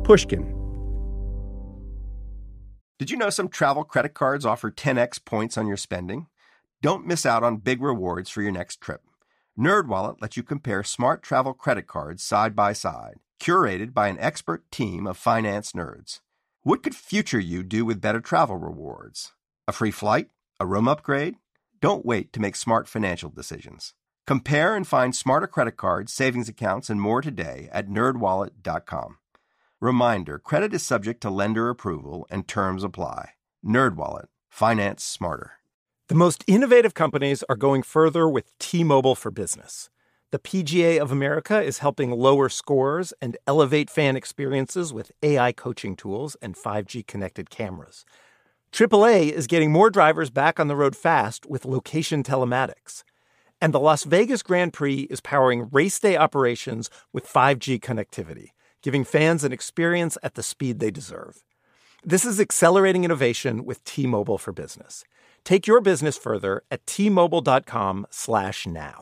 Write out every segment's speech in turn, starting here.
Pushkin. Did you know some travel credit cards offer 10x points on your spending? Don't miss out on big rewards for your next trip. NerdWallet lets you compare smart travel credit cards side by side, curated by an expert team of finance nerds. What could future you do with better travel rewards? A free flight? A room upgrade? Don't wait to make smart financial decisions. Compare and find smarter credit cards, savings accounts, and more today at nerdwallet.com. Reminder, credit is subject to lender approval and terms apply. NerdWallet. Finance smarter. The most innovative companies are going further with T-Mobile for Business. The PGA of America is helping lower scores and elevate fan experiences with AI coaching tools and 5G connected cameras. AAA is getting more drivers back on the road fast with location telematics. And the Las Vegas Grand Prix is powering race day operations with 5G connectivity, giving fans an experience at the speed they deserve. This is accelerating innovation with T-Mobile for Business. Take your business further at T-Mobile.com/now.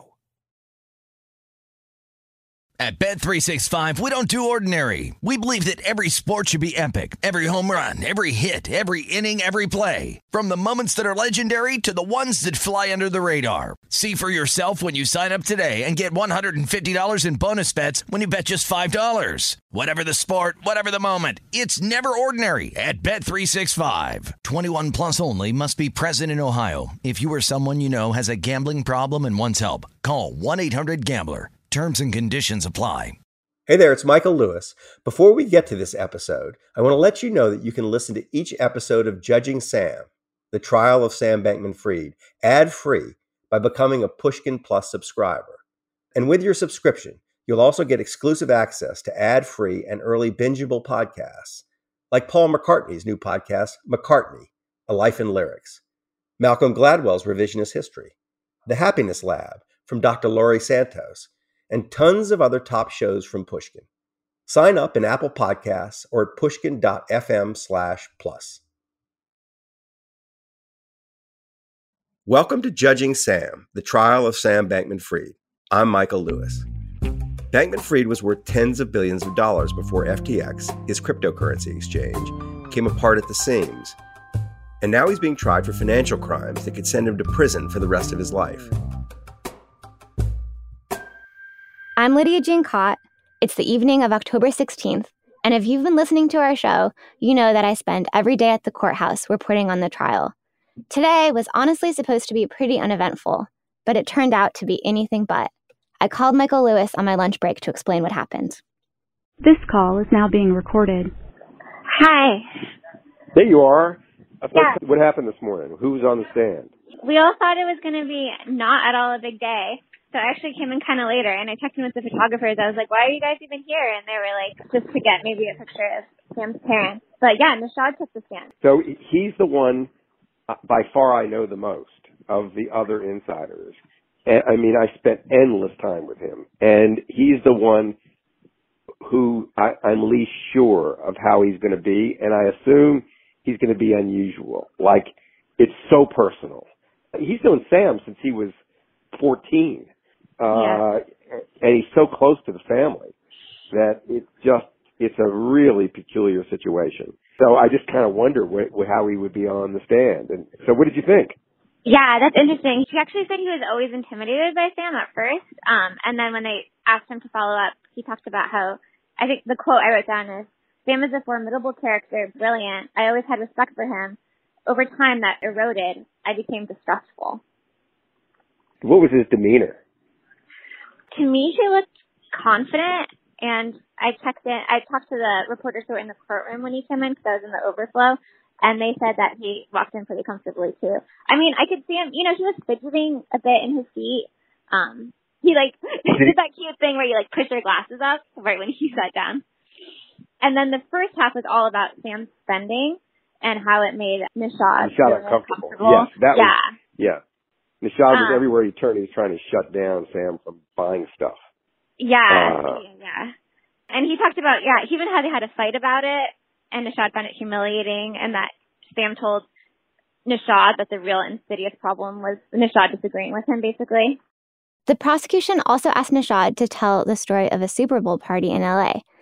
At Bet365, we don't do ordinary. We believe that every sport should be epic. Every home run, every hit, every inning, every play. From the moments that are legendary to the ones that fly under the radar. See for yourself when you sign up today and get $150 in bonus bets when you bet just $5. Whatever the sport, whatever the moment, it's never ordinary at Bet365. 21 plus only. Must be present in Ohio. If you or someone you know has a gambling problem and wants help, call 1-800-GAMBLER. Terms and conditions apply. Hey there, it's Michael Lewis. Before we get to this episode, I want to let you know that you can listen to each episode of Judging Sam, the trial of Sam Bankman-Fried, ad-free by becoming a Pushkin Plus subscriber. And with your subscription, you'll also get exclusive access to ad-free and early bingeable podcasts, like Paul McCartney's new podcast, McCartney, A Life in Lyrics, Malcolm Gladwell's Revisionist History, The Happiness Lab from Dr. Laurie Santos, and tons of other top shows from Pushkin. Sign up in Apple Podcasts or at pushkin.fm/plus. Welcome to Judging Sam, the trial of Sam Bankman-Fried. I'm Michael Lewis. Bankman-Fried was worth tens of billions of dollars before FTX, his cryptocurrency exchange, came apart at the seams. And now he's being tried for financial crimes that could send him to prison for the rest of his life. I'm Lydia Jean Cott. It's the evening of October 16th, and if you've been listening to our show, you know that I spend every day at the courthouse reporting on the trial. Today was honestly supposed to be pretty uneventful, but it turned out to be anything but. I called Michael Lewis on my lunch break to explain what happened. This call is now being recorded. Hi. There you are. Yeah. What happened this morning? Who was on the stand? We all thought it was going to be not at all a big day. So I actually came in kind of later, and I checked in with the photographers. I was like, why are you guys even here? And they were like, just to get maybe a picture of Sam's parents. But yeah, Nishad took the stand. So he's the one, by far I know the most of the other insiders. I mean, I spent endless time with him. And he's the one who I'm least sure of how he's going to be. And I assume he's going to be unusual. Like, it's so personal. He's known Sam since he was 14. And he's so close to the family that it's a really peculiar situation. So I just kind of wonder how he would be on the stand. And so what did you think? Yeah, that's interesting. He actually said he was always intimidated by Sam at first. And then when they asked him to follow up, he talked about how, I think the quote I wrote down is, Sam is a formidable character, brilliant. I always had respect for him. Over time that eroded. I became distrustful. What was his demeanor? To me, he looked confident, and I talked to the reporters who were in the courtroom when he came in because I was in the overflow, and they said that he walked in pretty comfortably too. I mean, I could see him, he was fidgeting a bit in his seat. He did that cute thing where you push your glasses up right when he sat down. And then the first half was all about Sam's spending and how it made Nishad uncomfortable. Yes, Nishad was everywhere he turned. He was trying to shut down Sam from buying stuff. Yeah. And he talked about, he even had a fight about it, and Nishad found it humiliating, and that Sam told Nishad that the real insidious problem was Nishad disagreeing with him, basically. The prosecution also asked Nishad to tell the story of a Super Bowl party in LA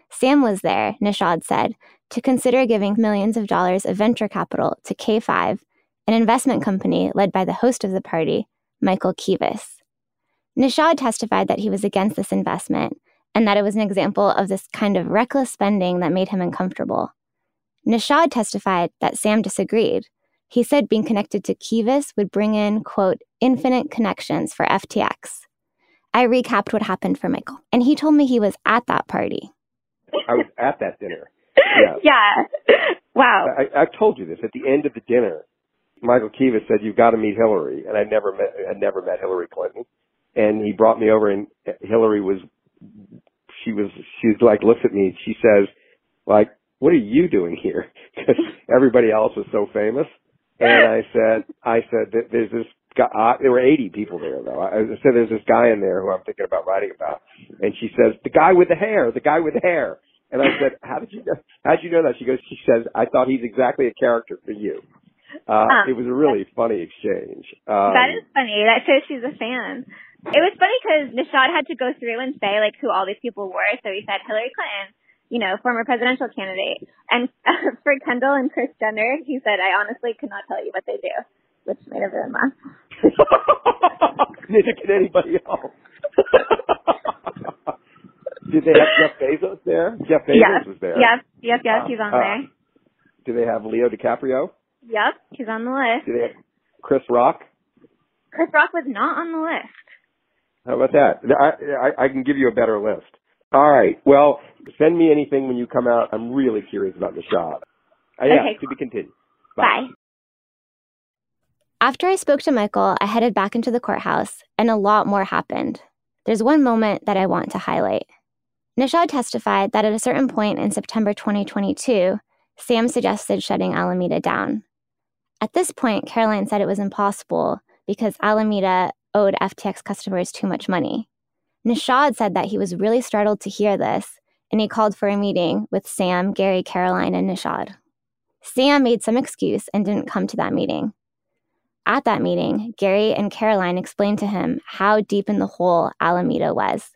Sam was there, Nishad said, to consider giving millions of dollars of venture capital to K5, an investment company led by the host of the party, Michael Kivas. Nishad testified that he was against this investment and that it was an example of this kind of reckless spending that made him uncomfortable. Nishad testified that Sam disagreed. He said being connected to Kivas would bring in, quote, infinite connections for FTX. I recapped what happened for Michael, and he told me he was at that party. I was at that dinner. Yeah. Wow. I've told you this. At the end of the dinner, Michael Kivas said, "You've got to meet Hillary," and I'd never met Hillary Clinton. And he brought me over, and Hillary she like looks at me. She says, like, "What are you doing here?" Because everybody else was so famous. And I said that there's this guy. There were 80 people there, though. I said there's this guy in there who I'm thinking about writing about. And she says, "The guy with the hair, the guy with the hair." And I said, How'd you know that? She says, "I thought he's exactly a character for you." It was a really funny exchange. That is funny. That shows she's a fan. It was funny because Nishad had to go through and say, like, who all these people were. So he said Hillary Clinton, former presidential candidate. And for Kendall and Kris Jenner, he said, "I honestly could not tell you what they do," which made everyone laugh. Neither can anybody else. Did they have Jeff Bezos there? Jeff Bezos was there. Yes, he's on there. Do they have Leo DiCaprio? Yep, he's on the list. Do they have Chris Rock? Chris Rock was not on the list. How about that? I can give you a better list. All right. Well, send me anything when you come out. I'm really curious about Nishad. Okay, to be continued. Bye. After I spoke to Michael, I headed back into the courthouse, and a lot more happened. There's one moment that I want to highlight. Nishad testified that at a certain point in September 2022, Sam suggested shutting Alameda down. At this point, Caroline said it was impossible because Alameda owed FTX customers too much money. Nishad said that he was really startled to hear this, and he called for a meeting with Sam, Gary, Caroline, and Nishad. Sam made some excuse and didn't come to that meeting. At that meeting, Gary and Caroline explained to him how deep in the hole Alameda was.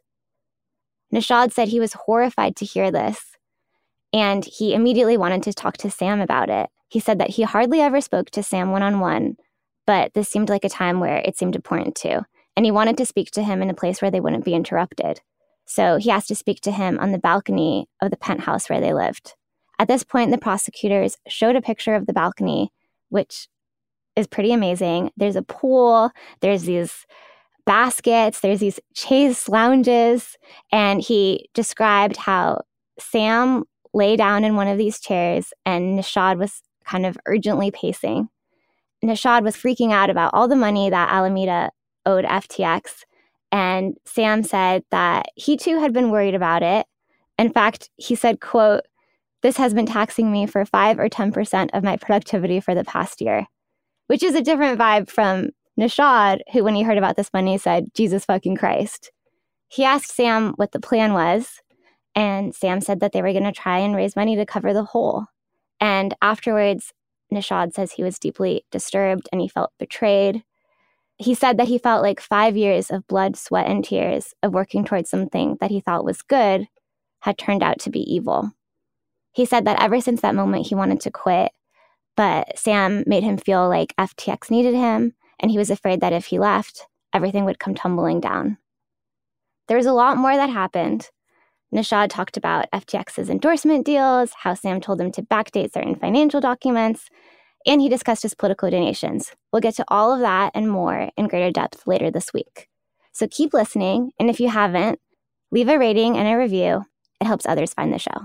Nishad said he was horrified to hear this, and he immediately wanted to talk to Sam about it. He said that he hardly ever spoke to Sam one-on-one, but this seemed like a time where it seemed important to, and he wanted to speak to him in a place where they wouldn't be interrupted. So he asked to speak to him on the balcony of the penthouse where they lived. At this point, the prosecutors showed a picture of the balcony, which is pretty amazing. There's a pool, there's these baskets, there's these chaise lounges, and he described how Sam lay down in one of these chairs and Nishad was kind of urgently pacing. Nishad was freaking out about all the money that Alameda owed FTX, and Sam said that he too had been worried about it. In fact, he said, quote, "This has been taxing me for 5 or 10% of my productivity for the past year," which is a different vibe from Nishad, who, when he heard about this money, said, "Jesus fucking Christ." He asked Sam what the plan was, and Sam said that they were going to try and raise money to cover the hole. And afterwards, Nishad says he was deeply disturbed and he felt betrayed. He said that he felt like 5 years of blood, sweat, and tears of working towards something that he thought was good had turned out to be evil. He said that ever since that moment, he wanted to quit, but Sam made him feel like FTX needed him, and he was afraid that if he left, everything would come tumbling down. There was a lot more that happened. Nishad talked about FTX's endorsement deals, how Sam told him to backdate certain financial documents, and he discussed his political donations. We'll get to all of that and more in greater depth later this week. So keep listening, and if you haven't, leave a rating and a review. It helps others find the show.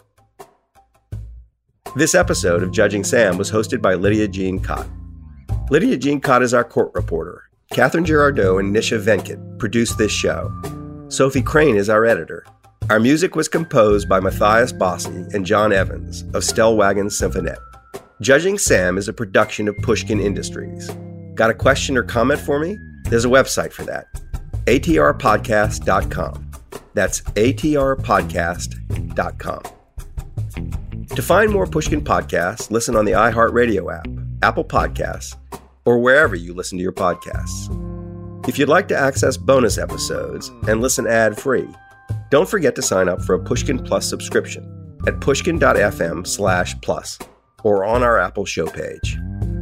This episode of Judging Sam was hosted by Lydia Jean Kott. Lydia Jean Kott is our court reporter. Catherine Girardeau and Nisha Venkat produced this show. Sophie Crane is our editor. Our music was composed by Matthias Bossi and John Evans of Stellwagen Symphonette. Judging Sam is a production of Pushkin Industries. Got a question or comment for me? There's a website for that. atrpodcast.com. That's atrpodcast.com. To find more Pushkin podcasts, listen on the iHeartRadio app, Apple Podcasts, or wherever you listen to your podcasts. If you'd like to access bonus episodes and listen ad-free, Don't forget to sign up for a Pushkin Plus subscription at pushkin.fm/plus or on our Apple show page.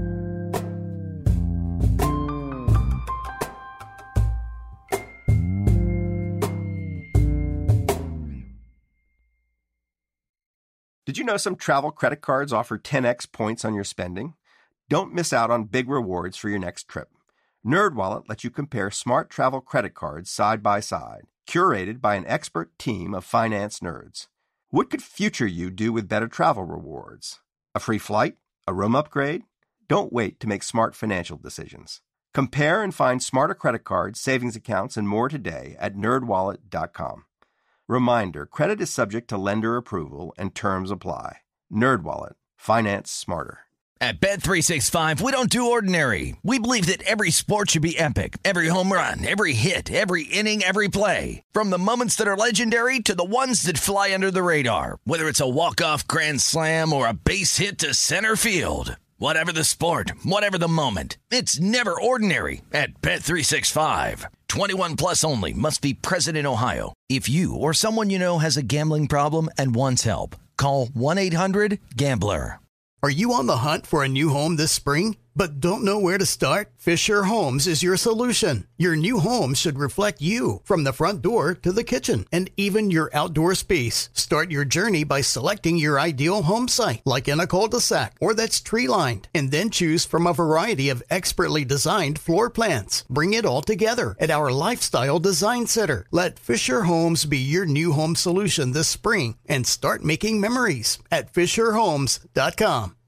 Did you know some travel credit cards offer 10x points on your spending? Don't miss out on big rewards for your next trip. NerdWallet lets you compare smart travel credit cards side by side, curated by an expert team of finance nerds. What could future you do with better travel rewards? A free flight? A room upgrade? Don't wait to make smart financial decisions. Compare and find smarter credit cards, savings accounts, and more today at nerdwallet.com. Reminder, credit is subject to lender approval and terms apply. NerdWallet. Finance smarter. At Bet365, we don't do ordinary. We believe that every sport should be epic. Every home run, every hit, every inning, every play. From the moments that are legendary to the ones that fly under the radar. Whether it's a walk-off grand slam or a base hit to center field. Whatever the sport, whatever the moment. It's never ordinary at Bet365. 21 plus only. Must be present in Ohio. If you or someone you know has a gambling problem and wants help, call 1-800-GAMBLER. Are you on the hunt for a new home this spring, but don't know where to start? Fisher Homes is your solution. Your new home should reflect you, from the front door to the kitchen, and even your outdoor space. Start your journey by selecting your ideal home site, like in a cul-de-sac or that's tree-lined, and then choose from a variety of expertly designed floor plans. Bring it all together at our Lifestyle Design Center. Let Fisher Homes be your new home solution this spring and start making memories at FisherHomes.com.